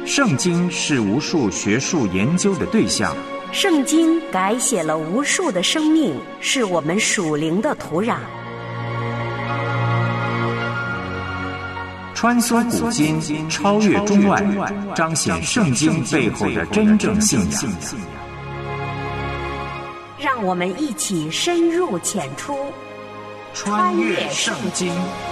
圣经是无数学术研究的对象， 圣经改写了无数的生命，是我们属灵的土壤。 穿梭古今，超越中外，彰显圣经背后的真正信仰。 让我们一起深入浅出， 穿越圣经。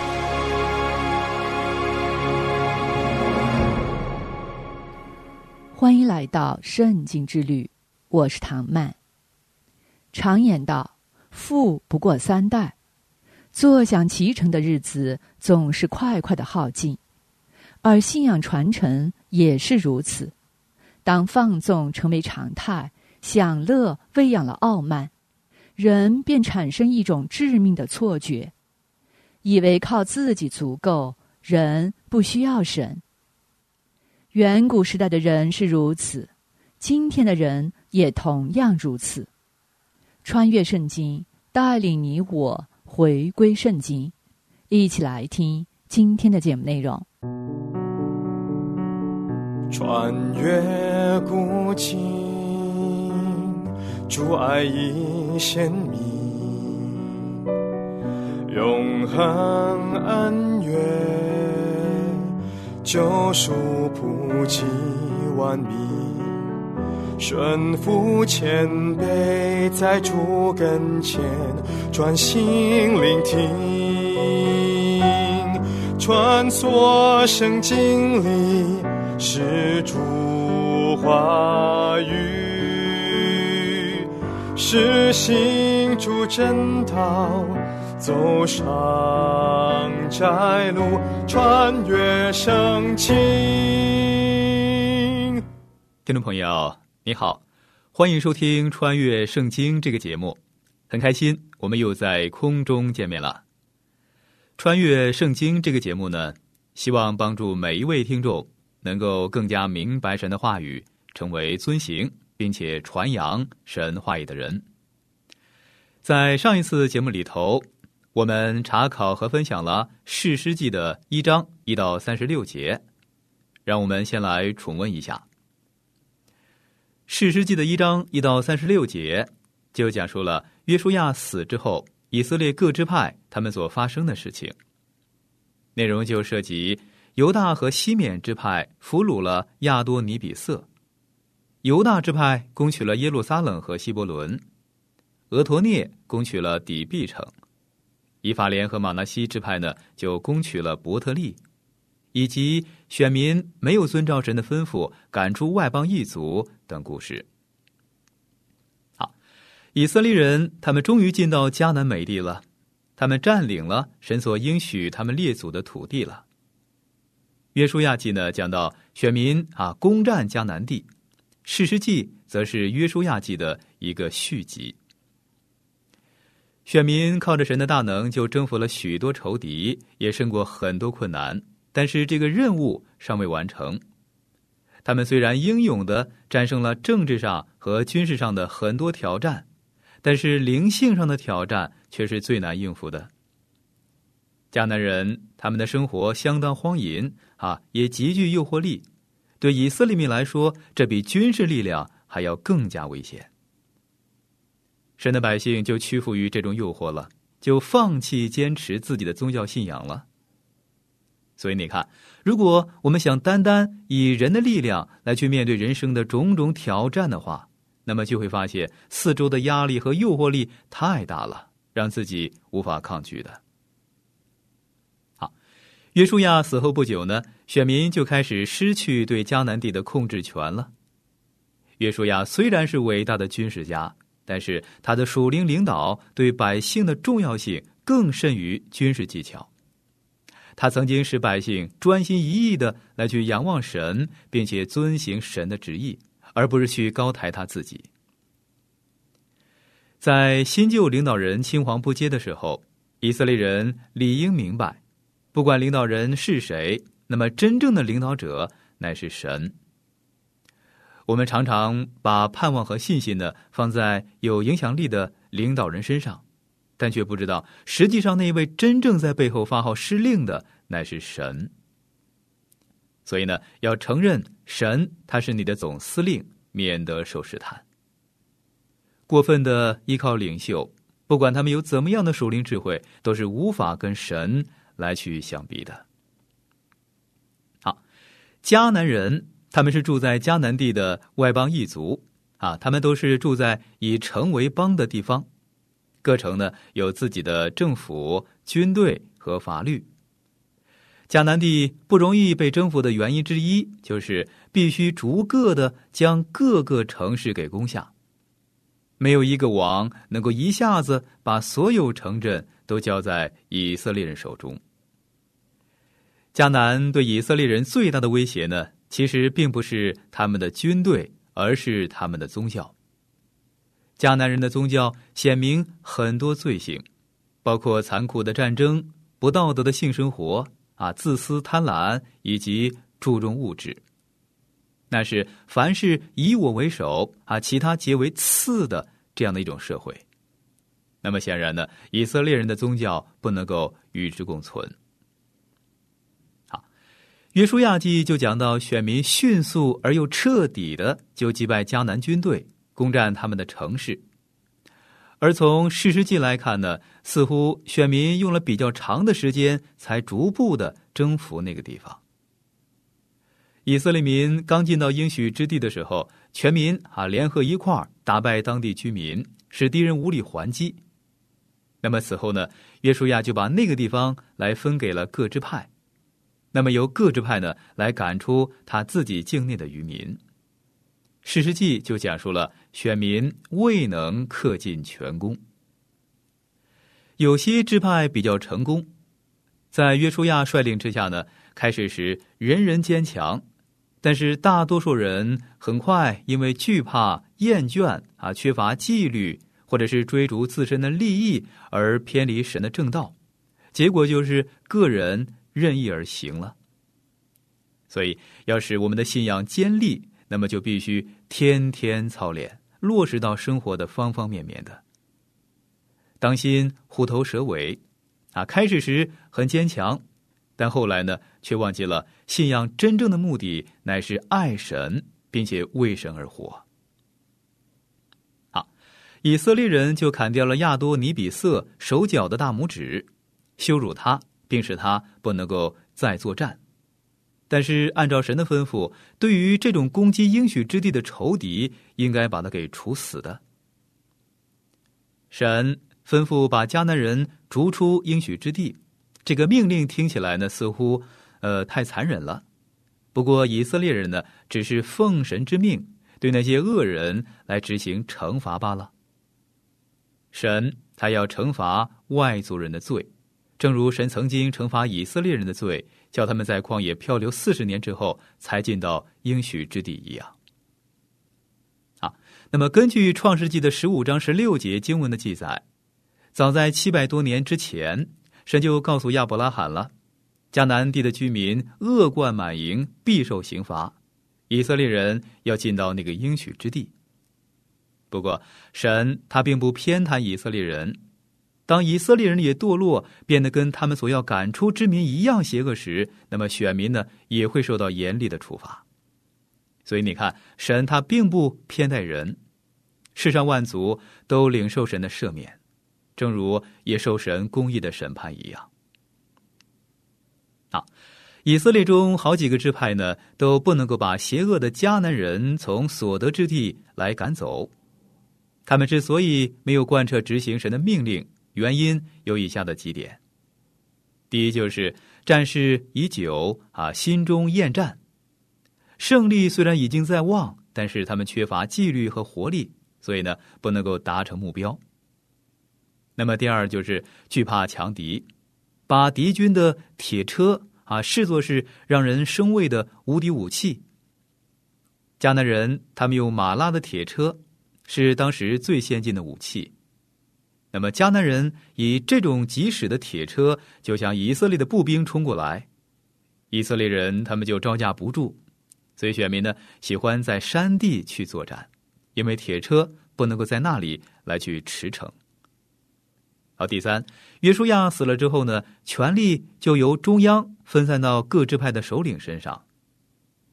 欢迎来到圣经之旅，我是唐曼。常言道，富不过三代，坐享其成的日子总是快快的耗尽，而信仰传承也是如此。当放纵成为常态，享乐喂养了傲慢，人便产生一种致命的错觉，以为靠自己足够，人不需要神。远古时代的人是如此，今天的人也同样如此。穿越圣经，带领你我回归圣经，一起来听今天的节目内容。 穿越古今，主爱已显明，永恒恩怨，救赎普及万民，顺服谦卑，在主跟前专心聆听，穿梭圣经里是主话语，是行主真道，走上窄路，穿越圣经。 听众朋友你好，欢迎收听穿越圣经这个节目，很开心我们又在空中见面了。穿越圣经这个节目呢，希望帮助每一位听众能够更加明白神的话语，成为遵行并且传扬神话语的人。在上一次节目里头，我们查考和分享了士师记的1章1到36节，让我们先来重温一下。士师记的1章1到36节就讲述了约书亚死之后，以色列各支派他们所发生的事情。内容就涉及犹大和西缅支派俘虏了亚多尼比色，犹大支派攻取了耶路撒冷和希伯伦，俄陀涅攻取了底壁城，以法莲和玛拿西支派呢就攻取了伯特利，以及选民没有遵照神的吩咐赶出外邦异族等故事。好，以色列人他们终于进到迦南美地了，他们占领了神所应许他们列祖的土地了。约书亚记呢讲到选民攻占迦南地，士师记则是约书亚记的一个续集。选民靠着神的大能就征服了许多仇敌，也胜过很多困难，但是这个任务尚未完成。他们虽然英勇地战胜了政治上和军事上的很多挑战，但是灵性上的挑战却是最难应付的。迦南人他们的生活相当荒淫也极具诱惑力，对以色列民来说，这比军事力量还要更加危险。神的百姓就屈服于这种诱惑了，就放弃坚持自己的宗教信仰了。所以你看，如果我们想单单以人的力量来去面对人生的种种挑战的话，那么就会发现四周的压力和诱惑力太大了，让自己无法抗拒的。好，约书亚死后不久呢，选民就开始失去对迦南地的控制权了。约书亚虽然是伟大的军事家，但是他的属灵领导对百姓的重要性更甚于军事技巧。他曾经使百姓专心一意的来去仰望神，并且遵行神的旨意，而不是去高抬他自己。在新旧领导人青黄不接的时候，以色列人理应明白，不管领导人是谁，那么真正的领导者乃是神。我们常常把盼望和信心呢放在有影响力的领导人身上，但却不知道实际上那位真正在背后发号施令的乃是神。 所以呢，要承认神他是你的总司令，免得受试探。过分的依靠领袖，不管他们有怎么样的属灵智慧，都是无法跟神来去相比的。好，迦南人他们是住在迦南地的外邦异族啊，他们都是住在以城为邦的地方，各城呢有自己的政府、军队和法律。迦南地不容易被征服的原因之一，就是必须逐个的将各个城市给攻下，没有一个王能够一下子把所有城镇都交在以色列人手中。迦南对以色列人最大的威胁呢，其实并不是他们的军队，而是他们的宗教。迦南人的宗教显明很多罪行，包括残酷的战争、不道德的性生活自私贪婪以及注重物质。那是凡事以我为首其他皆为次的这样的一种社会。那么显然呢，以色列人的宗教不能够与之共存。好，约书亚记就讲到选民迅速而又彻底的就击败迦南军队，攻占他们的城市。而从士师记来看呢，似乎选民用了比较长的时间才逐步的征服那个地方。以色列民刚进到应许之地的时候，全民联合一块儿打败当地居民，使敌人无力还击。那么此后呢，约书亚就把那个地方来分给了各支派，那么由各支派呢来赶出他自己境内的渔民。士师记就讲述了选民未能恪尽全功。有些支派比较成功，在约书亚率领之下呢，开始时人人坚强，但是大多数人很快因为惧怕、厌倦缺乏纪律，或者是追逐自身的利益而偏离神的正道，结果就是个人任意而行了。所以要使我们的信仰坚立，那么就必须天天操练，落实到生活的方方面面的。当心虎头蛇尾开始时很坚强，但后来呢，却忘记了信仰真正的目的乃是爱神，并且为神而活。好，以色列人就砍掉了亚多尼比色手脚的大拇指，羞辱他，并使他不能够再作战。但是按照神的吩咐，对于这种攻击应许之地的仇敌，应该把他给处死的。神吩咐把迦南人逐出应许之地，这个命令听起来呢，似乎太残忍了。不过以色列人呢，只是奉神之命，对那些恶人来执行惩罚罢了。神他要惩罚外族人的罪，正如神曾经惩罚以色列人的罪，叫他们在旷野漂流40年之后才进到应许之地一样。那么根据创世纪的15章16节经文的记载，早在700多年之前，神就告诉亚伯拉罕了，迦南地的居民恶贯满盈，必受刑罚，以色列人要进到那个应许之地。不过神他并不偏袒以色列人，当以色列人也堕落，变得跟他们所要赶出之民一样邪恶时，那么选民呢也会受到严厉的处罚。所以你看，神他并不偏待人，世上万族都领受神的赦免，正如也受神公义的审判一样。以色列中好几个支派呢，都不能够把邪恶的迦南人从所得之地来赶走。他们之所以没有贯彻执行神的命令，原因有以下的几点。第一，就是战事已久心中厌战，胜利虽然已经在望，但是他们缺乏纪律和活力，所以呢不能够达成目标。那么第二，就是惧怕强敌，把敌军的铁车视作是让人生畏的无敌武器。迦南人他们用马拉的铁车，是当时最先进的武器。那么迦南人以这种疾驶的铁车就向以色列的步兵冲过来，以色列人他们就招架不住，所以选民呢喜欢在山地去作战，因为铁车不能够在那里来去驰骋。好，第三，约书亚死了之后呢，权力就由中央分散到各支派的首领身上，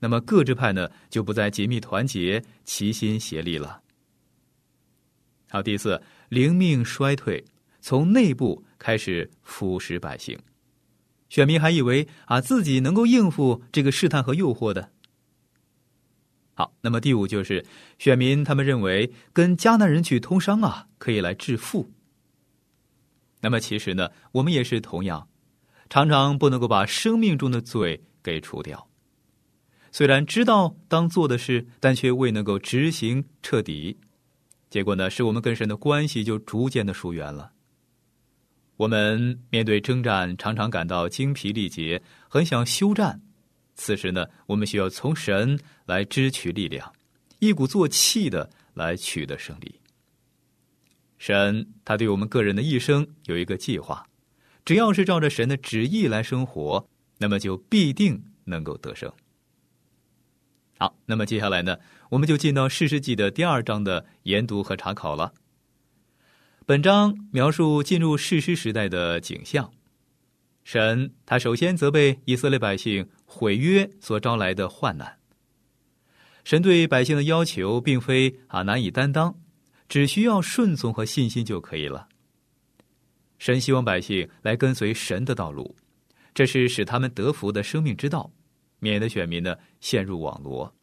那么各支派呢就不再紧密团结，齐心协力了。好，第四，灵命衰退，从内部开始腐蚀百姓。选民还以为自己能够应付这个试探和诱惑的。好，那么第五就是选民他们认为跟迦南人去通商可以来致富。那么其实呢，我们也是同样，常常不能够把生命中的罪给除掉。虽然知道当做的事，但却未能够执行彻底，结果呢，使我们跟神的关系就逐渐的疏远了。我们面对征战，常常感到精疲力竭，很想休战。此时呢，我们需要从神来支取力量，一鼓作气的来取得胜利。神他对我们个人的一生有一个计划，只要是照着神的旨意来生活，那么就必定能够得胜。好，那么接下来呢，我们就进到士师记的第2章的研读和查考了。本章描述进入士师时代的景象。神他首先责备以色列百姓毁约所招来的患难。神对百姓的要求并非难以担当，只需要顺从和信心就可以了。神希望百姓来跟随神的道路，这是使他们得福的生命之道，免得选民呢陷入网罗。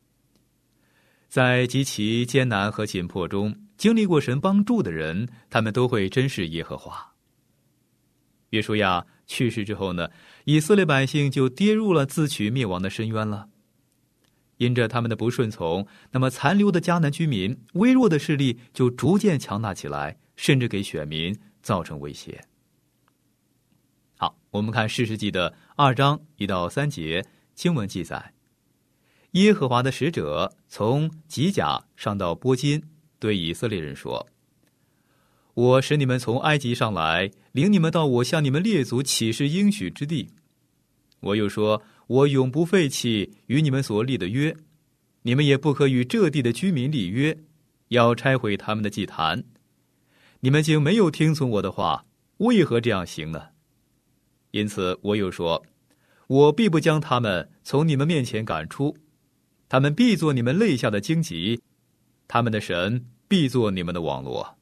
在极其艰难和紧迫中经历过神帮助的人，他们都会珍视耶和华。约书亚去世之后呢，以色列百姓就跌入了自取灭亡的深渊了。因着他们的不顺从，那么残留的迦南居民微弱的势力就逐渐强大起来，甚至给选民造成威胁。好，我们看士师记的2章1到3节经文记载，耶和华的使者从吉甲上到波金，对以色列人说：我使你们从埃及上来，领你们到我向你们列祖起誓应许之地。我又说，我永不废弃与你们所立的约，你们也不可与这地的居民立约，要拆毁他们的祭坛。你们竟没有听从我的话，为何这样行呢？因此我又说，我必不将他们从你们面前赶出，他们必做你们肋下的荆棘，他们的神必做你们的网罗。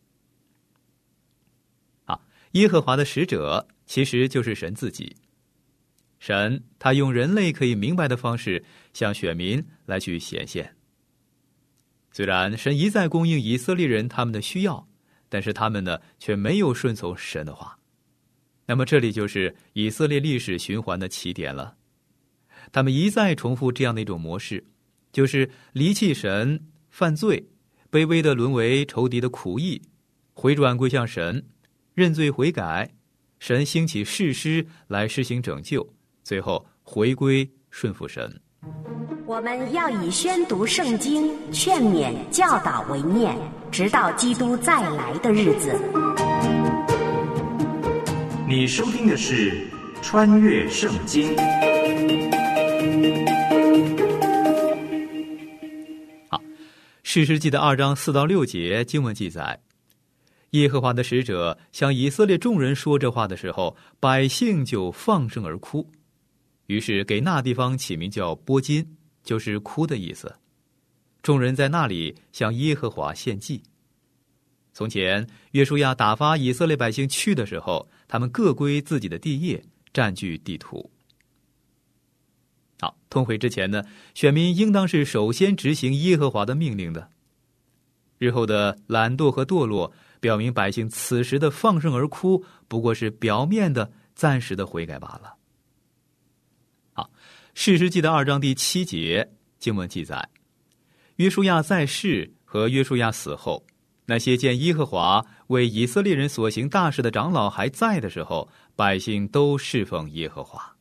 耶和华的使者其实就是神自己。神他用人类可以明白的方式向选民来去显现。虽然神一再供应以色列人他们的需要，但是他们呢却没有顺从神的话。那么这里就是以色列历史循环的起点了。他们一再重复这样的一种模式，就是离弃神、犯罪、卑微的沦为仇敌的苦役，回转归向神，认罪悔改，神兴起士师来施行拯救，最后回归顺服神。 我们要以宣读圣经、劝勉、教导为念，直到基督再来的日子。 你收听的是《穿越圣经》。 好，士师记的2章4到6节经文记载，耶和华的使者向以色列众人说这话的时候，百姓就放声而哭，于是给那地方起名叫波金，就是哭的意思。众人在那里向耶和华献祭。从前约书亚打发以色列百姓去的时候，他们各归自己的地业，占据地土。好，通会之前呢，选民应当是首先执行耶和华的命令的。日后的懒惰和堕落表明百姓此时的放声而哭不过是表面的暂时的悔改罢了。好，士师记的2章第7节经文记载，约书亚在世和约书亚死后，那些见耶和华为以色列人所行大事的长老还在的时候，百姓都侍奉耶和华。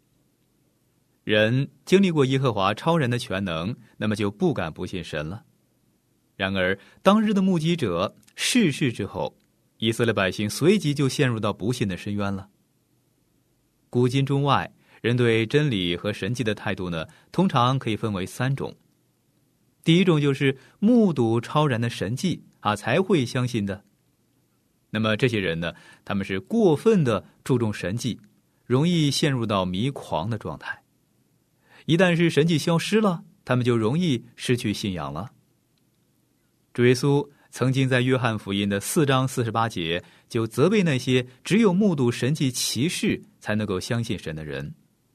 人经历过耶和华超然的全能，那么就不敢不信神了。然而当日的目击者逝世之后，以色列百姓随即就陷入到不信的深渊了。古今中外，人对真理和神迹的态度呢，通常可以分为3种。第一种就是目睹超然的神迹才会相信的。那么这些人呢，他们是过分的注重神迹，容易陷入到迷狂的状态。 一旦是神迹消失了，他们就容易失去信仰了。主耶稣曾经在约翰福音的4章48节就责备那些只有目睹神迹奇事才能够相信神的人。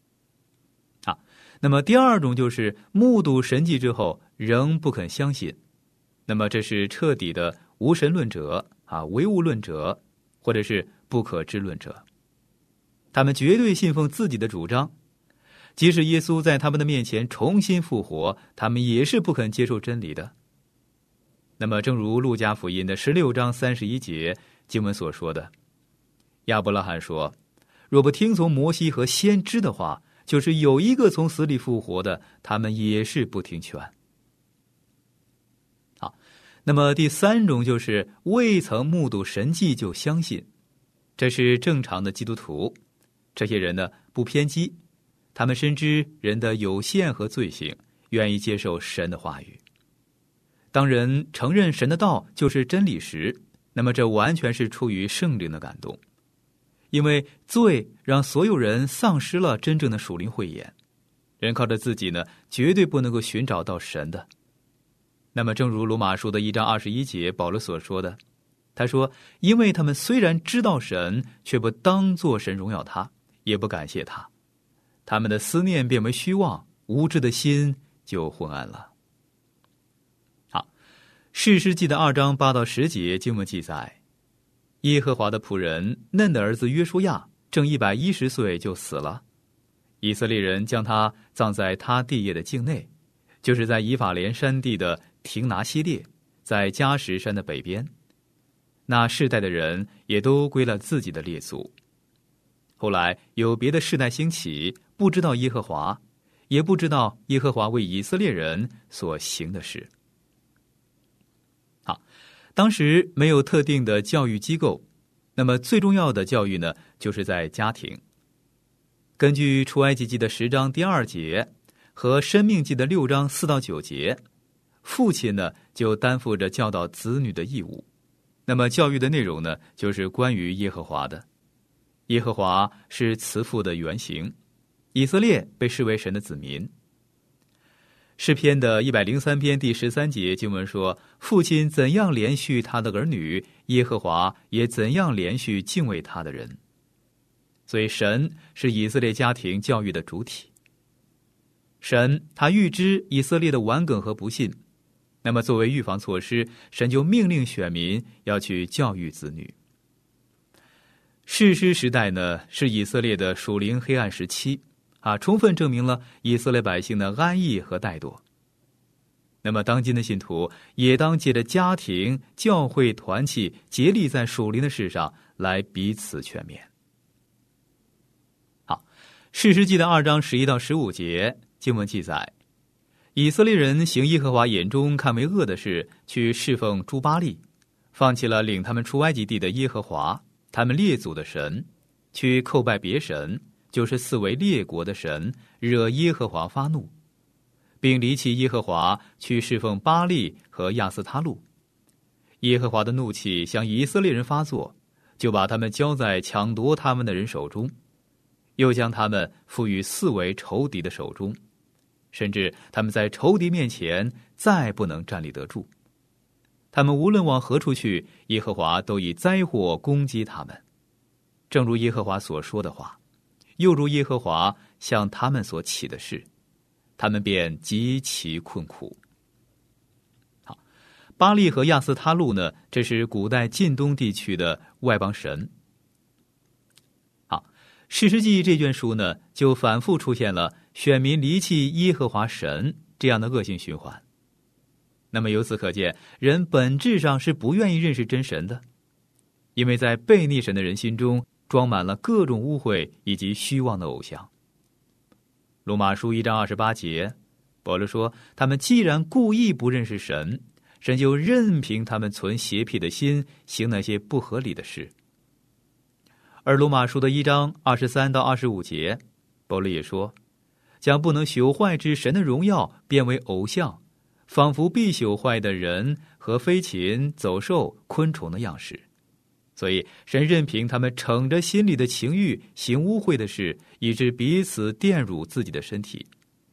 那么第二种就是目睹神迹之后仍不肯相信，那么这是彻底的无神论者唯物论者，或者是不可知论者。他们绝对信奉自己的主张，即使耶稣在他们的面前重新复活，他们也是不肯接受真理的。那么正如路加福音的16章31节经文所说的，亚伯拉罕说，若不听从摩西和先知的话，就是有一个从死里复活的，他们也是不听劝。好，那么第三种就是未曾目睹神迹就相信，这是正常的基督徒。这些人呢不偏激，他们深知人的有限和罪行，愿意接受神的话语。当人承认神的道就是真理时，那么这完全是出于圣灵的感动。因为罪让所有人丧失了真正的属灵慧眼，人靠着自己呢，绝对不能够寻找到神的。那么正如罗马书的1章21节保罗所说的，他说，因为他们虽然知道神，却不当作神荣耀他，也不感谢他，他们的思念变为虚妄，无知的心就昏暗了。好，士师记的2章8到10节经文记载，耶和华的仆人嫩的儿子约书亚正110岁就死了，以色列人将他葬在他地业的境内，就是在以法莲山地的亭拿西列，在加什山的北边。那世代的人也都归了自己的列祖。后来有别的世代兴起，不知道耶和华，也不知道耶和华为以色列人所行的事。好，当时没有特定的教育机构，那么最重要的教育呢，就是在家庭。根据出埃及记的10章第2节和申命记的6章4到9节，父亲呢就担负着教导子女的义务。那么教育的内容呢，就是关于耶和华的。耶和华是慈父的原型，以色列被视为神的子民。诗篇的103篇第13节经文说，父亲怎样连续他的儿女，耶和华也怎样连续敬畏他的人。所以神是以色列家庭教育的主体。神他预知以色列的顽梗和不信，那么作为预防措施，神就命令选民要去教育子女。士师时代呢，是以色列的属灵黑暗时期充分证明了以色列百姓的安逸和怠惰。那么当今的信徒也当借着家庭、教会、团契，竭力在属灵的事上来彼此劝勉。好，士师记的2章11到15节经文记载，以色列人行耶和华眼中看为恶的事，去侍奉诸巴力，放弃了领他们出埃及地的耶和华他们列祖的神，去叩拜别神，就是四围列国的神，惹耶和华发怒，并离弃耶和华，去侍奉巴力和亚斯他路。耶和华的怒气向以色列人发作，就把他们交在抢夺他们的人手中，又将他们赋予四围仇敌的手中，甚至他们在仇敌面前再不能站立得住。他们无论往何处去，耶和华都以灾祸攻击他们，正如耶和华所说的话，又如耶和华向他们所起的事，他们便极其困苦。好，巴力和亚斯他路呢，这是古代近东地区的外邦神。好，士师记这卷书呢，就反复出现了选民离弃耶和华神这样的恶性循环。那么由此可见，人本质上是不愿意认识真神的，因为在悖逆神的人心中装满了各种污秽以及虚妄的偶像。罗马书1章28节，保罗说，他们既然故意不认识神，神就任凭他们存邪僻的心，行那些不合理的事。而罗马书的1章23到25节，保罗也说，将不能朽坏之神的荣耀变为偶像，仿佛必朽坏的人和飞禽、走兽、昆虫的样式。所以神任凭他们逞着心里的情欲，行污秽的事，以致彼此玷辱自己的身体。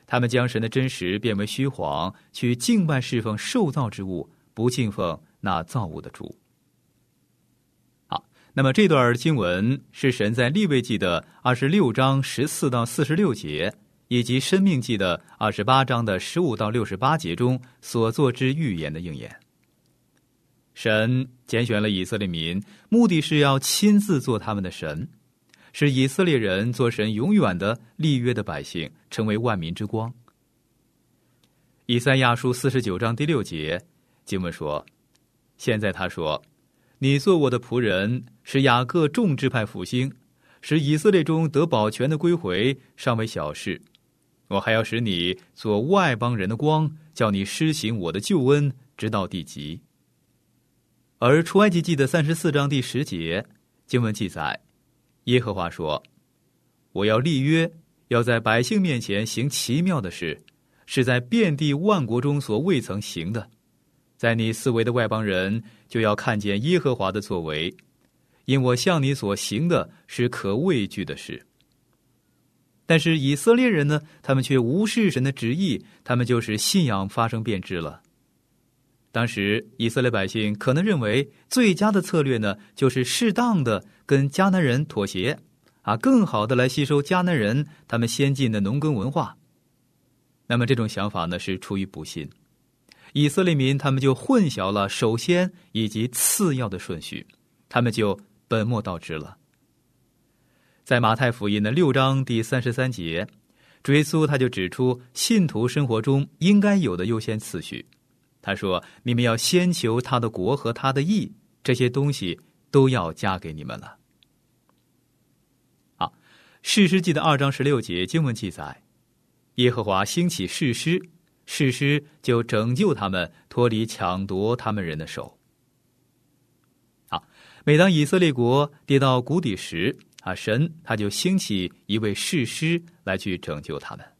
他们将神的真实变为虚谎，去敬拜侍奉受造之物，不敬奉那造物的主。好，那么这段经文是神在利未记的26章14到46节，以及申命记的28章的15到68节中所做之预言的应验。神拣选了以色列民，目的是要亲自做他们的神，使以色列人做神永远的立约的百姓，成为万民之光。以赛亚书49章第6节经文说，现在他说，你做我的仆人，使雅各众支派复兴，使以色列中得保全的归回，尚为小事。我还要使你做外邦人的光，叫你施行我的救恩，直到地极。而出埃及记的34章第10节经文记载，耶和华说，我要立约，要在百姓面前行奇妙的事，是在遍地万国中所未曾行的。在你四围的外邦人就要看见耶和华的作为，因我向你所行的是可畏惧的事。但是以色列人呢，他们却无视神的旨意，他们就使信仰发生变质了。当时以色列百姓可能认为最佳的策略呢，就是适当的跟迦南人妥协，更好的来吸收迦南人他们先进的农耕文化。那么这种想法呢，是出于不信。以色列民他们就混淆了首先以及次要的顺序，他们就本末倒置了。在马太福音的6章第33节，主耶稣他就指出信徒生活中应该有的优先次序。他说，你们要先求他的国和他的义，这些东西都要加给你们了。好，士师记的2章16节经文记载，耶和华兴起士师，士师就拯救他们，脱离抢夺他们人的手。好，每当以色列国跌到谷底时，神他就兴起一位士师来去拯救他们。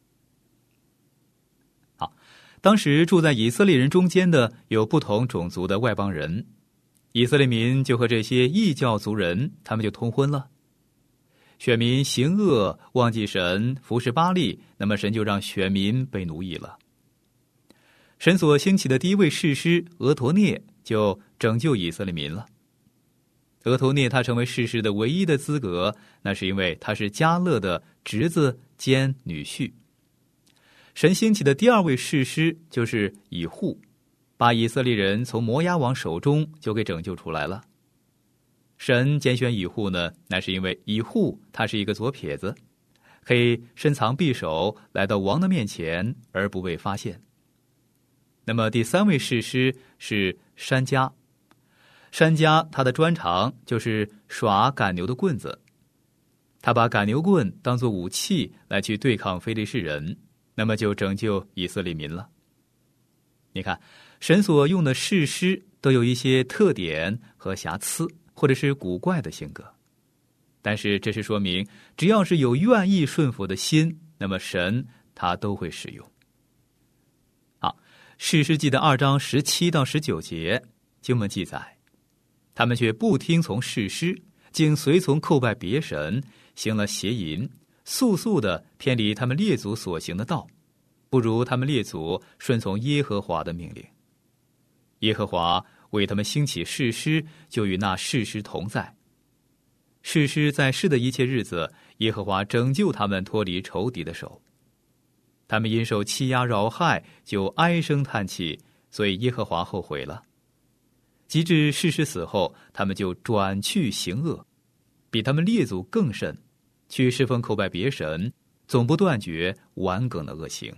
好，当时住在以色列人中间的有不同种族的外邦人，以色列民就和这些异教族人他们就通婚了。选民行恶，忘记神，服侍巴力，那么神就让选民被奴役了。神所兴起的第一位士师俄陀聶就拯救以色列民了。俄陀聶他成为士师的唯一的资格，那是因为他是迦勒的侄子兼女婿。神兴起的第二位士师就是以户，把以色列人从摩押王手中就给拯救出来了。神拣选以户呢，那是因为以户他是一个左撇子，可以深藏匕首来到王的面前而不被发现。那么第三位士师是珊迦，珊迦他的专长就是耍赶牛的棍子，他把赶牛棍当作武器来去对抗非利士人，那么就拯救以色列民了。你看，神所用的士师都有一些特点和瑕疵，或者是古怪的性格，但是这是说明只要是有愿意顺服的心，那么神他都会使用。好，士师记的2章17到19节经文记载，他们却不听从士师，竟随从叩拜别神，行了邪淫，速速地偏离他们列祖所行的道，不如他们列祖顺从耶和华的命令。耶和华为他们兴起士师，就与那士师同在。士师在世的一切日子，耶和华拯救他们脱离仇敌的手。他们因受欺压扰害，就唉声叹气，所以耶和华后悔了。及至士师死后，他们就转去行恶，比他们列祖更甚，去侍奉叩拜别神，总不断绝顽梗的恶行。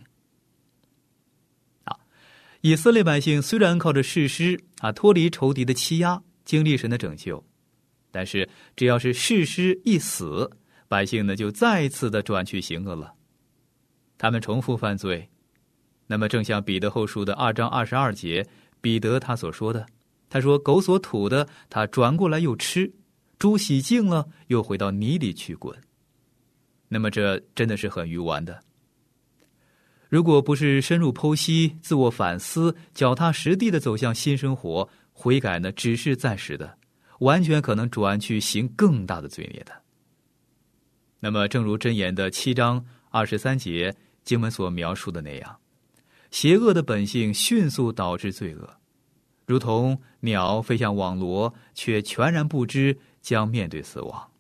以色列百姓虽然靠着士师脱离仇敌的欺压，经历神的拯救，但是只要是士师一死，百姓呢就再次的转去行恶了，他们重复犯罪。那么正像彼得后书的2章22节，彼得他所说的，他说，狗所吐的他转过来又吃，猪洗净了又回到泥里去滚。那么这真的是很愚顽的。如果不是深入剖析、自我反思、脚踏实地的走向新生活，悔改呢只是暂时的，完全可能转去行更大的罪孽的。那么正如箴言的7章23节经文所描述的那样，邪恶的本性迅速导致罪恶，如同鸟飞向网罗，却全然不知将面对死亡。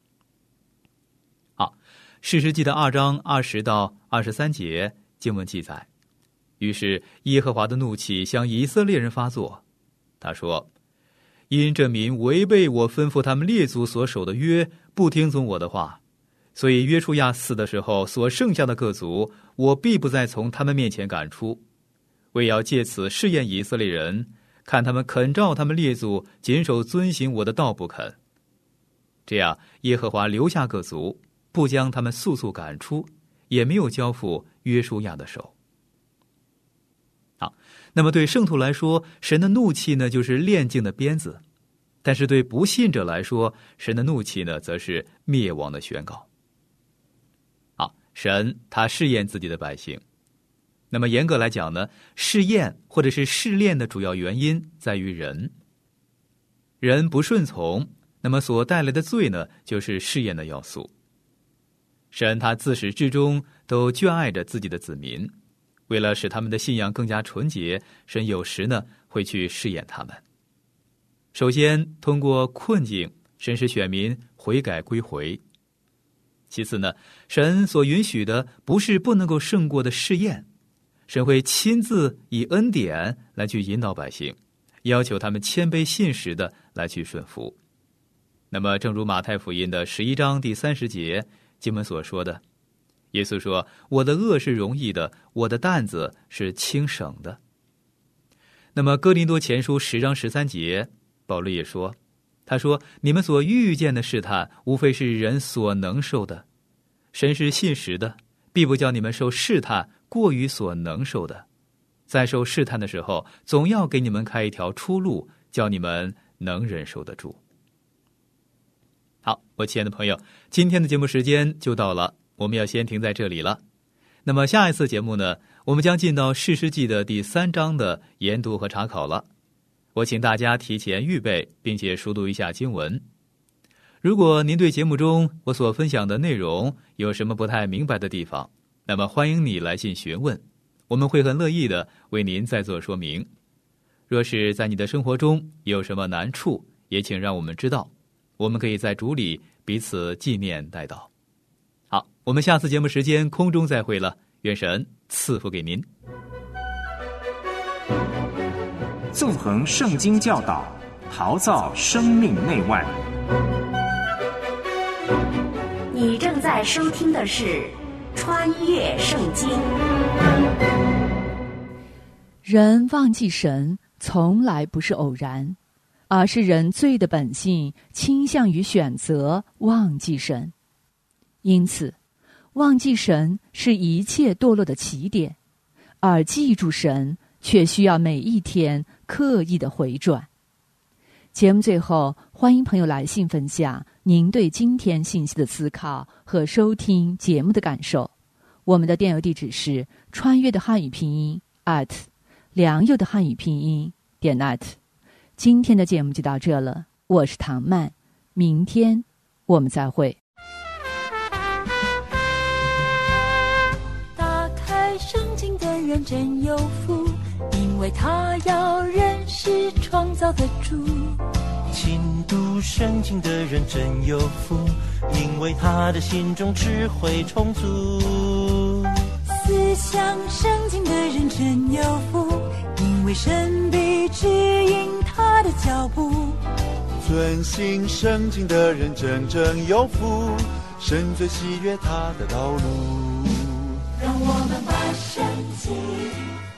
好，士师记的2章20到23节经文记载，于是耶和华的怒气向以色列人发作，他说：因这民违背我吩咐他们列祖所守的约，不听从我的话，所以约书亚死的时候，所剩下的各族，我必不再从他们面前赶出，为要借此试验以色列人，看他们肯照他们列祖谨守遵行我的道不肯。这样耶和华留下各族，不将他们速速赶出，也没有交付约书亚的手。好，那么对圣徒来说，神的怒气呢，就是炼净的鞭子；但是对不信者来说，神的怒气呢，则是灭亡的宣告。好，神他试验自己的百姓。那么严格来讲呢，试验或者是试炼的主要原因在于人不顺从，那么所带来的罪呢，就是试验的要素。神他自始至终都眷爱着自己的子民，为了使他们的信仰更加纯洁，神有时呢会去试验他们。首先通过困境，神使选民悔改归回。其次呢，神所允许的不是不能够胜过的试验，神会亲自以恩典来去引导百姓，要求他们谦卑信实的来去顺服。那么正如马太福音的11章第30节经文所说的，耶稣说：我的恶是容易的，我的担子是轻省的。那么哥林多前书10章13节保罗也说，他说：你们所遇见的试探，无非是人所能受的，神是信实的，必不叫你们受试探过于所能受的，在受试探的时候，总要给你们开一条出路，叫你们能忍受得住。好，我亲爱的朋友，今天的节目时间就到了，我们要先停在这里了。那么下一次节目呢，我们将进到士师记的第3章的研读和查考了。我请大家提前预备，并且熟读一下经文。如果您对节目中我所分享的内容有什么不太明白的地方，那么欢迎你来信询问，我们会很乐意的为您再做说明。若是在你的生活中有什么难处，也请让我们知道，我们可以在主里彼此纪念代祷。好，我们下次节目时间空中再会了，愿神赐福给您。 纵横圣经教导，陶造生命内外。 你正在收听的是《穿越圣经》。 人忘记神从来不是偶然，而是人罪的本性倾向于选择忘记神。因此，忘记神是一切堕落的起点，而记住神却需要每一天刻意的回转。节目最后，欢迎朋友来信分享您对今天信息的思考和收听节目的感受。我们的电邮地址是穿越的汉语拼音良友的汉语拼音.net。今天的节目就到这了，我是唐曼，明天我们再会。 打开圣经的人真有福，因为他要认识创造的主。 勤读圣经的人真有福，因为他的心中智慧充足。 思想圣经的人真有福，因为神必指引他的脚步。 遵行圣经的人真正有福，神最喜悦他的道路。 让我们把圣经